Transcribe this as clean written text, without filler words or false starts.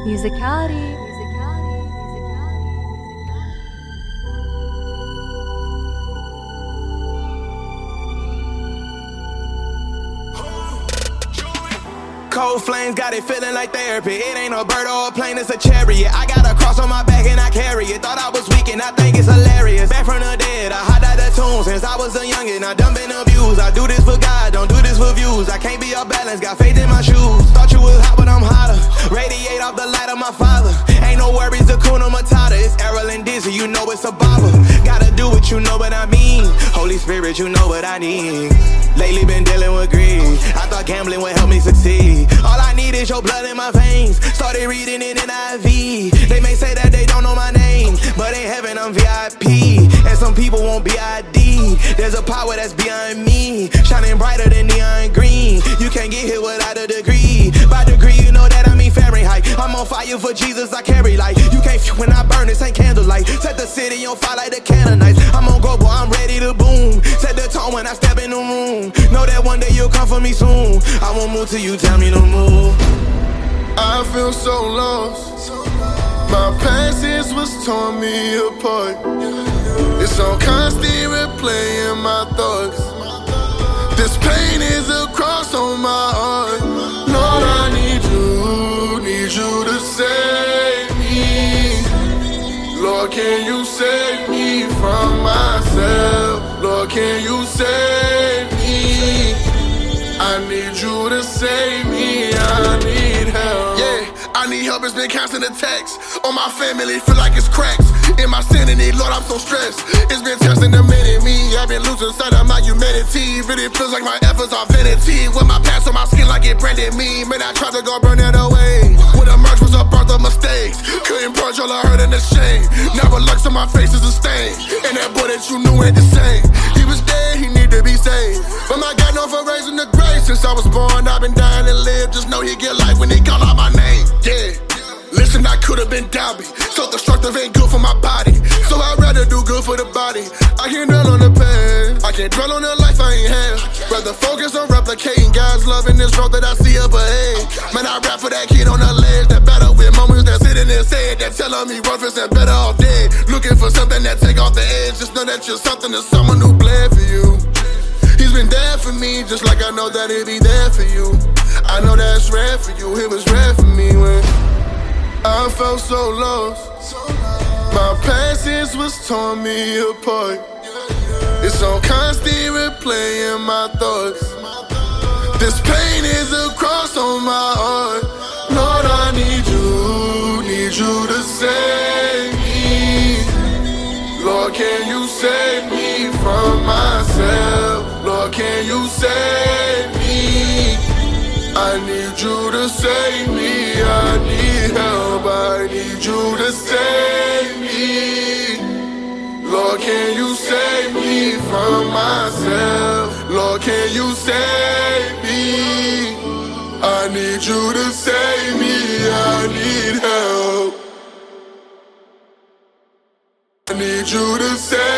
Musicality. Cold flames got it feeling like therapy. It ain't a bird or a plane, it's a chariot. I got a cross on my back and I carry it. Thought I was weak and I think it's hilarious. Back from the dead, I hide out the tomb since I was a youngin'. I done been abused. I do this for God, don't do this for views. I can't be off balance, got faith in my shoes. Thought you was hot, but I'm hotter. Radiate off the light of my father. Ain't no worries, Hakuna Matata. It's Errol and Dizzy, you know it's a bobber. Gotta do what you know what I mean. Holy Spirit, you know what I need. Lately been dealing with greed. I thought gambling would help me succeed. All I need is your blood in my veins. Started reading it in IV. They may say that they don't know my name, but in heaven I'm VIP. And some people won't be ID. There's a power that's beyond me, shining brighter than neon green. You can't get here without a degree. By degree, you know that I mean Fahrenheit. I'm on fire for Jesus, I carry light. You can't feel when I burn, this ain't candlelight. Set the city on fire like the Canaanites. I'm on go, boy, I'm ready to boom. Set the tone when I step in the room. Know that one day you'll come for me soon. I won't move till you tell me to move. I feel so lost. My past was torn me apart. It's on constant replay in my thoughts. This pain is a cross on my heart. Lord, I need you to save me. Lord, can you save me from myself? Lord, can you save me? I need you to save me, I need help. Yeah, I need help, it's been constant attacks on my family, feel like it's cracks in my sanity, Lord, I'm so stressed. It's been testing the minute me, I've been losing sight of my humanity. Really feels like my efforts are vanity. With my past on my skin like it branded me. Man, I tried to go burn it away. When the merge was a birth of mistakes, couldn't purge all I heard in the shame. Never looks on my face is a stain. And that boy that you knew ain't the same. He was dead, he need to be saved. But my God known for raising the grave. Since I was born, I've been dying to live. Just know he get life when he call out my name. Yeah. Listen, I could've been Dobby. So destructive ain't good for my body. So I'd rather do good for the body. I can't dwell on the past. I can't dwell on the life I ain't had. Rather focus on replicating God's love in this road that I see up ahead. Man, I rap for that kid on the ledge. That battle with moments that sit in his head. That telling me worthless and better off dead. Looking for something that take off the edge. Just know that you're something to someone who bled for you. He's been there for me, just like I know that he'll be there for you. I know that's rare for you, it was rare for me when I felt so lost. My past was torn me apart. It's on constant replay in my thoughts. This pain is a cross on my heart. Lord, I need you to save me. Lord, can you save me from myself? Lord, can you save me? I need you to save me. I need help. I need you to save me. Lord, can you save me from myself? Lord, can you save me? I need you to save me. I need help. I need you to save me.